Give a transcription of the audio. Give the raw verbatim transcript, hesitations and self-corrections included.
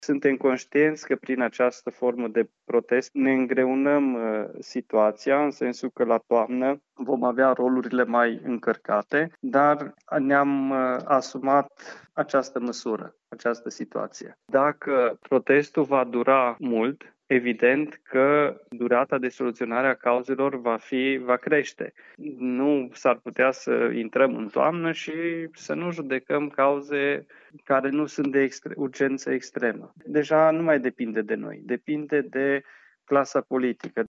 Suntem conștienți că prin această formă de protest ne îngreunăm uh, situația, în sensul că la toamnă vom avea rolurile mai încărcate, dar ne-am uh, asumat această măsură, această situație. Dacă protestul va dura mult, evident că durata de soluționare a cauzelor va fi, va crește. Nu s-ar putea să intrăm în toamnă și să nu judecăm cauze care nu sunt de extre- urgență extremă. Deja nu mai depinde de noi, depinde de clasa politică.